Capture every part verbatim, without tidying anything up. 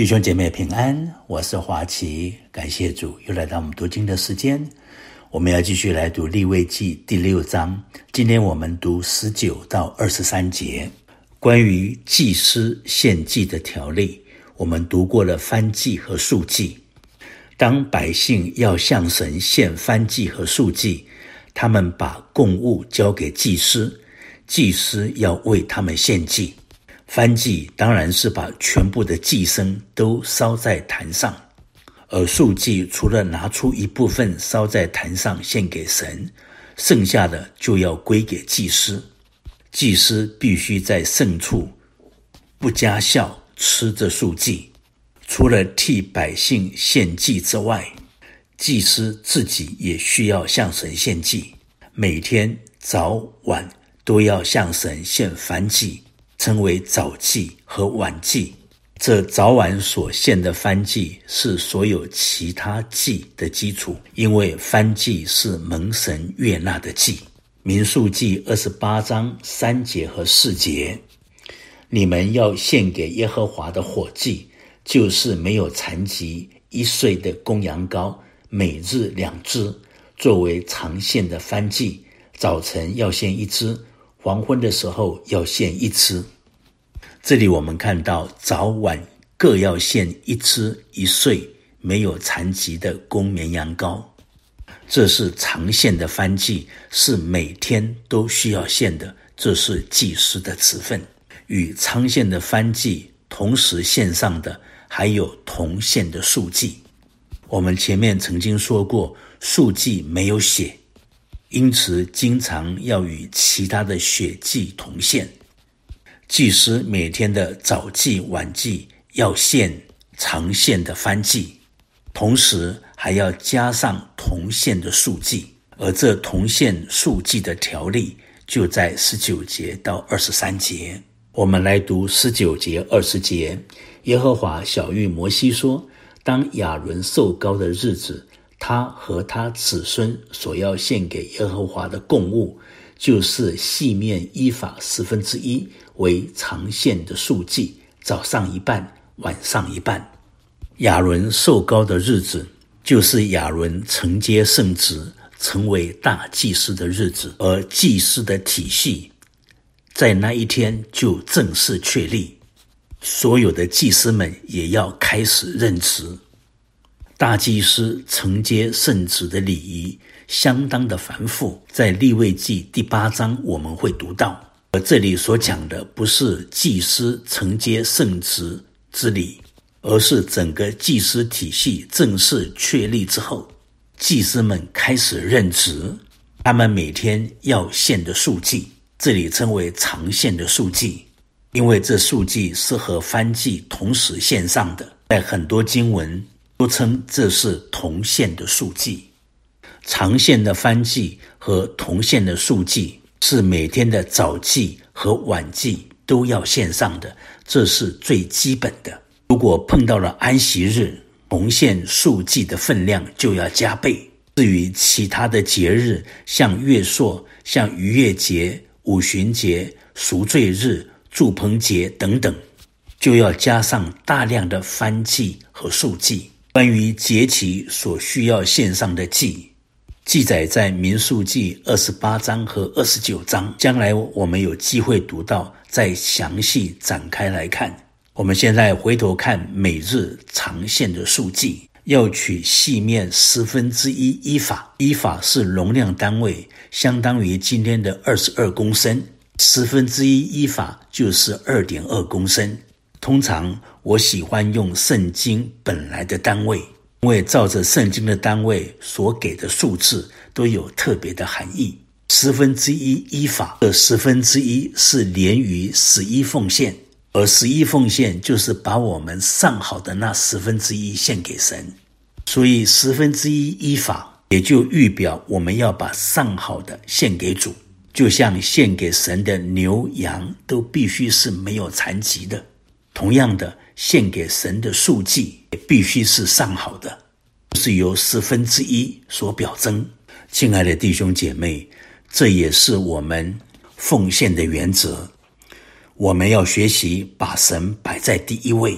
弟兄姐妹平安，我是华奇，感谢主又来到我们读经的时间。我们要继续来读利未记第六章，今天我们读十九到二十三节，关于祭司献祭的条例。我们读过了燔祭和素祭。当百姓要向神献燔祭和素祭，他们把供物交给祭司，祭司要为他们献祭。燔祭当然是把全部的祭牲都烧在坛上，而素祭除了拿出一部分烧在坛上献给神，剩下的就要归给祭司。祭司必须在圣处不加酵吃这素祭。除了替百姓献祭之外，祭司自己也需要向神献祭，每天早晚都要向神献燔祭，称为早祭和晚祭。这早晚所献的燔祭是所有其他祭的基础，因为燔祭是蒙神悦纳的祭。民数记二十八章三节和四节，你们要献给耶和华的火祭，就是没有残疾一岁的公羊羔，每日两只，作为常献的燔祭。早晨要献一只，黄昏的时候要献一只。这里我们看到早晚各要献一只一岁没有残疾的公绵羊羔，这是常献的燔祭，是每天都需要献的，这是祭司的职分。与常献的燔祭同时献上的还有同献的素祭。我们前面曾经说过，素祭没有血，因此经常要与其他的血祭同献。祭司每天的早祭晚祭要献常献的燔祭，同时还要加上同献的素祭，而这同献素祭的条例就在十九节到二十三节。我们来读十九节二十节。耶和华晓谕摩西说，当亚伦受膏的日子，他和他子孙所要献给耶和华的供物，就是细面伊法十分之一，为常献的素祭，早上一半，晚上一半。亚伦受膏的日子，就是亚伦承接圣职，成为大祭司的日子，而祭司的体系在那一天就正式确立，所有的祭司们也要开始任职。大祭司承接圣职的礼仪相当的繁复，在利未记第八章我们会读到。而这里所讲的不是祭司承接圣职之礼，而是整个祭司体系正式确立之后，祭司们开始任职，他们每天要献的素祭，这里称为常献的素祭，因为这素祭是和燔祭同时献上的，在很多经文都称这是同献的素祭。常献的燔祭和同献的素祭是每天的早祭和晚祭都要献上的，这是最基本的。如果碰到了安息日，同献素祭的分量就要加倍。至于其他的节日，像月朔、像逾越节、五旬节、赎罪日、住棚节等等，就要加上大量的燔祭和素祭。关于节期所需要献上的祭，记载在民数记二十八章和二十九章，将来我们有机会读到，再详细展开来看。我们现在回头看每日常献的素祭，要取细面十分之一伊法，伊法是容量单位，相当于今天的二十二公升，十分之一伊法就是 二点二公升。通常我喜欢用圣经本来的单位，因为照着圣经的单位所给的数字都有特别的含义。十分之一伊法的十分之一是连于十一奉献，而十一奉献就是把我们上好的那十分之一献给神，所以十分之一伊法也就预表我们要把上好的献给主，就像献给神的牛羊都必须是没有残疾的，同样的，献给神的素祭也必须是上好的，是由十分之一所表征。亲爱的弟兄姐妹，这也是我们奉献的原则。我们要学习把神摆在第一位，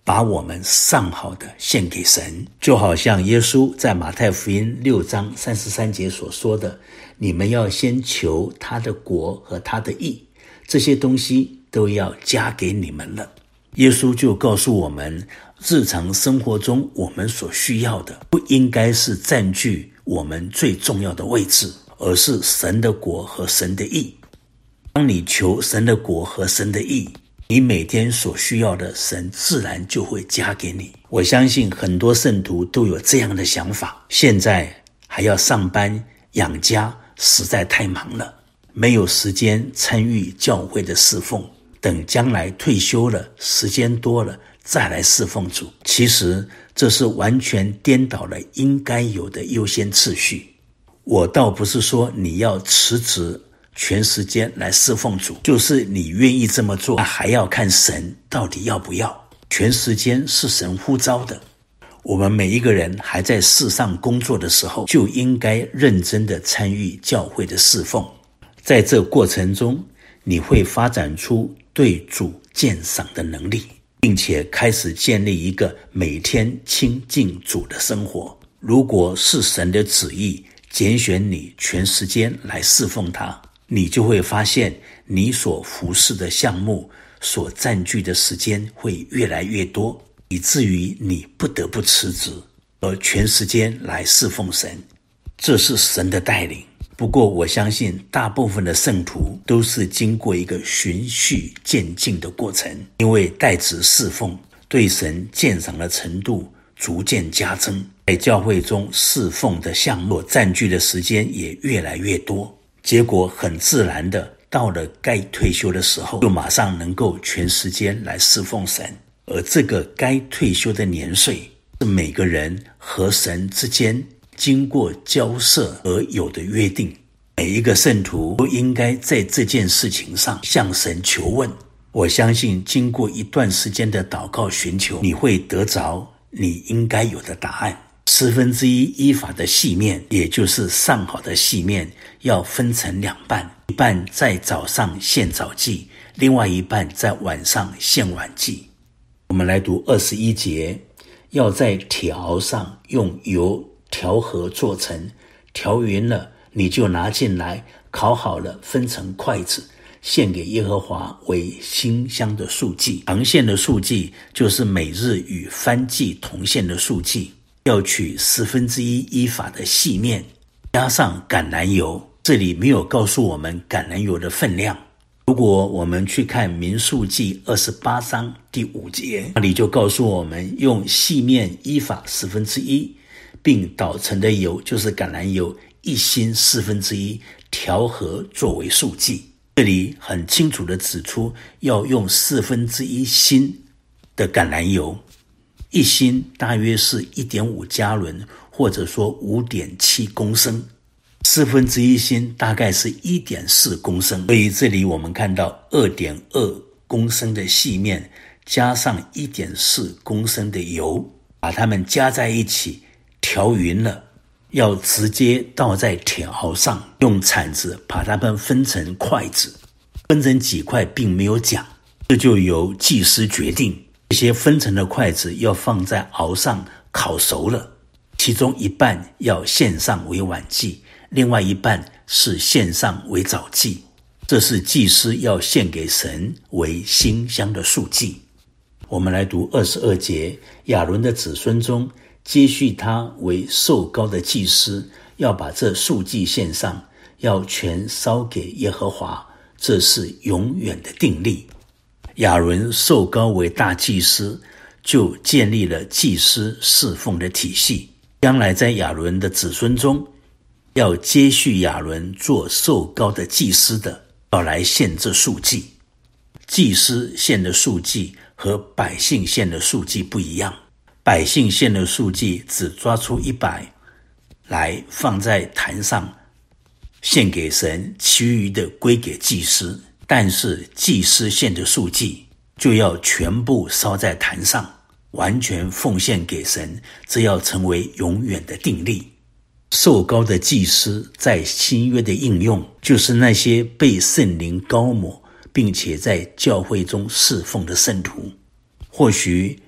把我们上好的献给神，就好像耶稣在马太福音六章三十三节所说的，你们要先求他的国和他的义，这些东西都要加给你们了。耶稣就告诉我们，日常生活中我们所需要的不应该是占据我们最重要的位置，而是神的国和神的义。当你求神的国和神的义，你每天所需要的神自然就会加给你。我相信很多圣徒都有这样的想法，现在还要上班养家，实在太忙了，没有时间参与教会的侍奉，等将来退休了，时间多了再来侍奉主。其实这是完全颠倒了应该有的优先次序。我倒不是说你要辞职全时间来侍奉主，就是你愿意这么做，还要看神到底要不要。全时间是神呼召的，我们每一个人还在世上工作的时候，就应该认真的参与教会的侍奉。在这过程中，你会发展出对主鉴赏的能力，并且开始建立一个每天亲近主的生活。如果是神的旨意拣选你全时间来侍奉他，你就会发现你所服侍的项目所占据的时间会越来越多，以至于你不得不辞职而全时间来侍奉神。这是神的带领。不过我相信大部分的圣徒都是经过一个循序渐进的过程，因为代职侍奉对神鉴赏的程度逐渐加增，在教会中侍奉的项目占据的时间也越来越多，结果很自然的到了该退休的时候，就马上能够全时间来侍奉神。而这个该退休的年岁是每个人和神之间经过交涉而有的约定，每一个圣徒都应该在这件事情上向神求问。我相信经过一段时间的祷告寻求，你会得着你应该有的答案。四分之一依法的细面，也就是上好的细面，要分成两半，一半在早上献早祭，另外一半在晚上献晚祭。我们来读二十一节，要在铁熬上用油调和做成，调匀了，你就拿进来，烤好了，分成筷子，献给耶和华为馨香的素祭。常献的素祭就是每日与燔祭同献的素祭，要取十分之一依法的细面，加上橄榄油。这里没有告诉我们橄榄油的分量。如果我们去看民数记二十八章第五节，那里就告诉我们用细面依法十分之一，并捣成的油就是橄榄油一薪四分之一，调和作为素祭。这里很清楚地指出要用四分之一薪的橄榄油，一薪大约是 一点五加仑，或者说 五点七公升，四分之一薪大概是 一点四公升。所以这里我们看到 二点二公升的细面加上 一点四公升的油，把它们加在一起调匀了，要直接倒在铁熬上，用铲子把它们分成筷子，分成几块并没有讲，这就由祭司决定。这些分成的筷子要放在熬上烤熟了，其中一半要献上为晚祭，另外一半是献上为早祭，这是祭司要献给神为馨香的素祭。我们来读二十二节，亚伦的子孙中接续他为受膏的祭司，要把这素祭献上，要全烧给耶和华，这是永远的定例。亚伦受膏为大祭司，就建立了祭司侍奉的体系。将来在亚伦的子孙中，要接续亚伦做受膏的祭司的，要来献这素祭。祭司献的素祭和百姓献的素祭不一样，百姓献的素祭只抓出一百来放在坛上献给神，其余的归给祭司。但是祭司献的素祭就要全部烧在坛上，完全奉献给神，这要成为永远的定例。受膏的祭司在新约的应用，就是那些被圣灵膏抹并且在教会中侍奉的圣徒。或许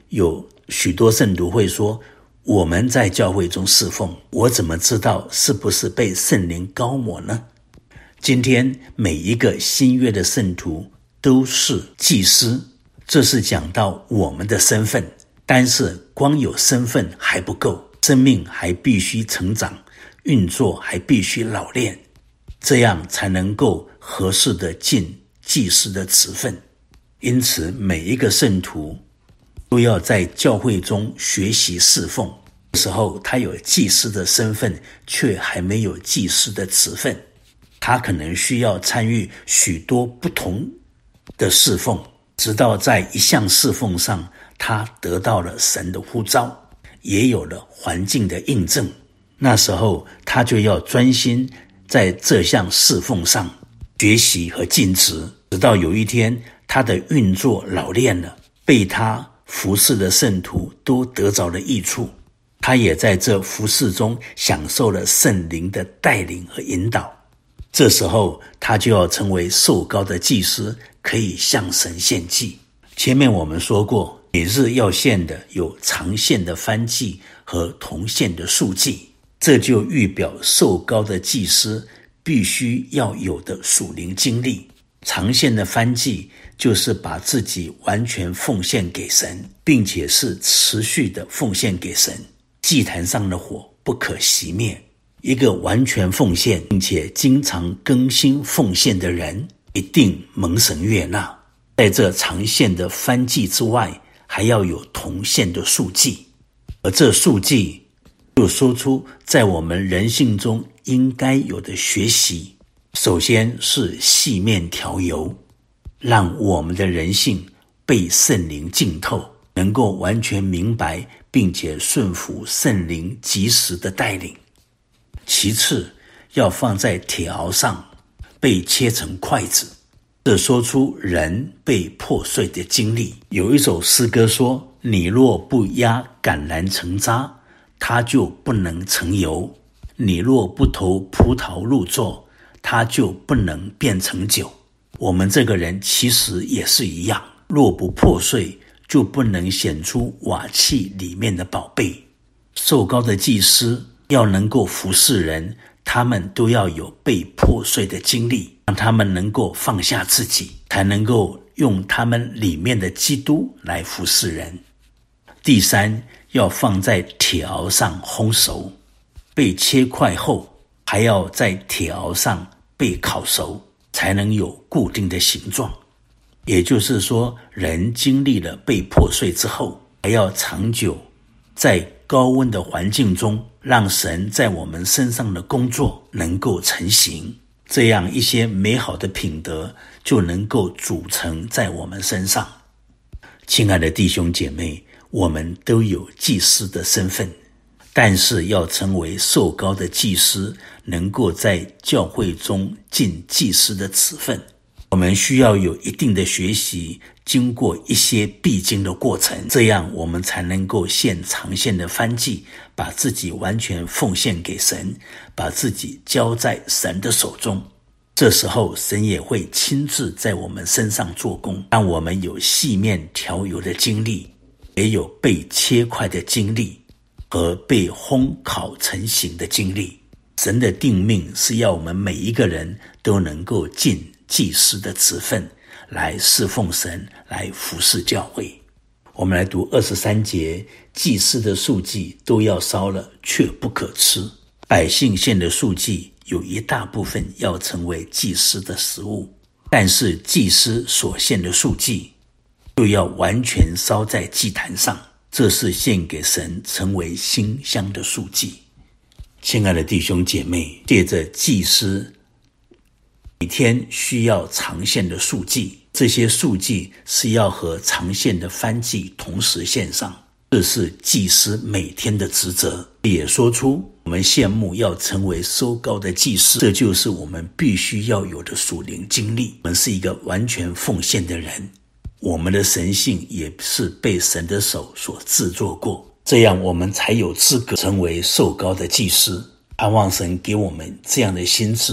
有许多圣徒会说，我们在教会中侍奉，我怎么知道是不是被圣灵膏抹呢？今天每一个新约的圣徒都是祭司，这是讲到我们的身份，但是光有身份还不够，生命还必须成长，运作还必须老练，这样才能够合适的尽祭司的职分。因此每一个圣徒都要在教会中学习侍奉，有时候他有祭司的身份，却还没有祭司的职分，他可能需要参与许多不同的侍奉，直到在一项侍奉上他得到了神的呼召，也有了环境的印证，那时候他就要专心在这项侍奉上学习和尽职，直到有一天他的运作老练了，被他服侍的圣徒都得着了益处，他也在这服侍中享受了圣灵的带领和引导，这时候他就要成为受膏的祭司，可以向神献祭。前面我们说过，每日要献的有长献的燔祭和同献的素祭，这就预表受膏的祭司必须要有的属灵经历。长献的燔祭就是把自己完全奉献给神，并且是持续的奉献给神，祭坛上的火不可熄灭。一个完全奉献并且经常更新奉献的人，一定蒙神悦纳。在这长献的燔祭之外，还要有同献的素祭，而这素祭就说出在我们人性中应该有的学习。首先是细面调油，让我们的人性被圣灵浸透，能够完全明白并且顺服圣灵及时的带领。其次要放在铁熬上，被切成筷子，这说出人被破碎的经历。有一首诗歌说，你若不压橄榄成渣，它就不能成油；你若不投葡萄入座，它就不能变成酒。我们这个人其实也是一样，若不破碎，就不能显出瓦器里面的宝贝。受膏的祭司要能够服侍人，他们都要有被破碎的经历，让他们能够放下自己，才能够用他们里面的基督来服侍人。第三，要放在铁熬上烘熟，被切块后还要在铁熬上被烤熟，才能有固定的形状。也就是说，人经历了被破碎之后，还要长久在高温的环境中，让神在我们身上的工作能够成型，这样一些美好的品德就能够组成在我们身上。亲爱的弟兄姐妹，我们都有祭司的身份，但是要成为受膏的祭司，能够在教会中尽祭司的职分，我们需要有一定的学习，经过一些必经的过程，这样我们才能够献长献的燔祭，把自己完全奉献给神，把自己交在神的手中。这时候神也会亲自在我们身上做工，让我们有细面调油的经历，也有被切块的经历和被烘烤成型的经历。神的定命是要我们每一个人都能够尽祭司的职分，来侍奉神，来服侍教会。我们来读二十三节，祭司的素祭都要烧了，却不可吃。百姓献的素祭有一大部分要成为祭司的食物，但是祭司所献的素祭就要完全烧在祭坛上，这是献给神，成为馨香的素祭。亲爱的弟兄姐妹，借着祭司每天需要长献的素祭，这些素祭是要和长献的燔祭同时献上，这是祭司每天的职责。也说出我们羡慕要成为受膏的祭司，这就是我们必须要有的属灵经历。我们是一个完全奉献的人，我们的神性也是被神的手所制作过，这样我们才有资格成为受膏的祭司。盼望神给我们这样的心志，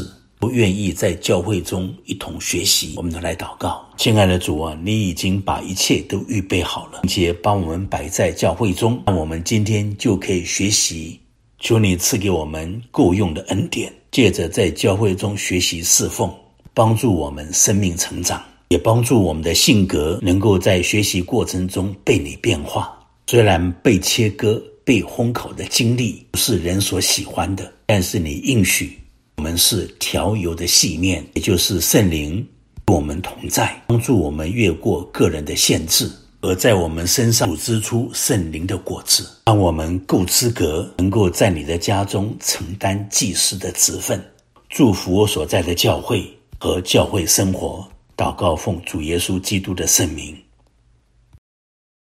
都愿意在教会中一同学习。我们都来祷告。亲爱的主啊，你已经把一切都预备好了，并且把我们摆在教会中，让我们今天就可以学习。求你赐给我们够用的恩典，借着在教会中学习侍奉，帮助我们生命成长，也帮助我们的性格能够在学习过程中被你变化。虽然被切割、被烘烤的经历不是人所喜欢的，但是你应许我们是调油的细面，也就是圣灵与我们同在，帮助我们越过个人的限制，而在我们身上组织出圣灵的果子，让我们够资格能够在你的家中承担祭司的职分。祝福我所在的教会和教会生活，祷告奉主耶稣基督的圣名，